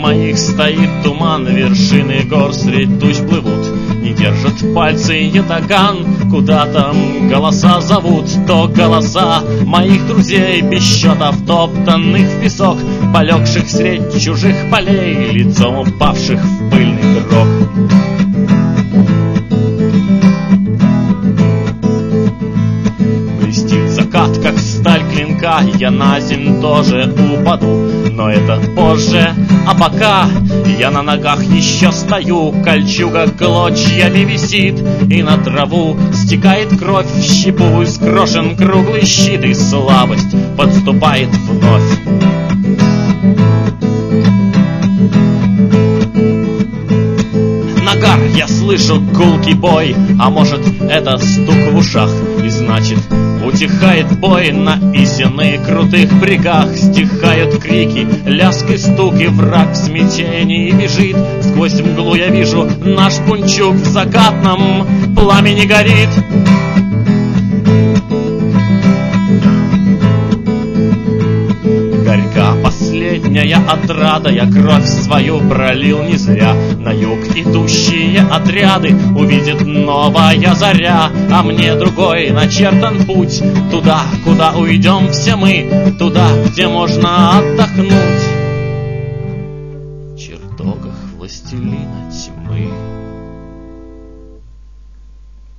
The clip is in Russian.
моих стоит туман, вершины гор средь туч плывут. Не держат пальцы ятаган, куда там голоса зовут. То голоса моих друзей, без счета втоптанных в песок, полегших средь чужих полей, лицом упавших в пыльный дрог. Блестит закат, как сталь клинка, я на земь тоже упаду, но это позже. А пока я на ногах еще стою, кольчуга клочьями висит, и на траву стекает кровь в щепу, скрошен круглый щит, и слабость подступает вновь. Нагар, я слышу гулкий бой, а может это стук в ушах, и значит утихает бой на истинных крутых брегах. Стихают крики, лязг и стук, и враг в смятении бежит. Сквозь мглу я вижу, наш Пунчук в закатном пламени горит. Горька последняя отрада, я кровь свою пролил не зря. На юг идущие отряды увидит новая заря, а мне другой начертан путь, туда, куда уйдем все мы, туда, где можно отдохнуть. В чертогах властелина